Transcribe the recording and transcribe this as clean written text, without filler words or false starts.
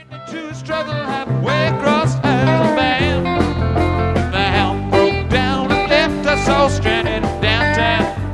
To struggle halfway across Alabama. The helm broke down and left us all stranded downtown.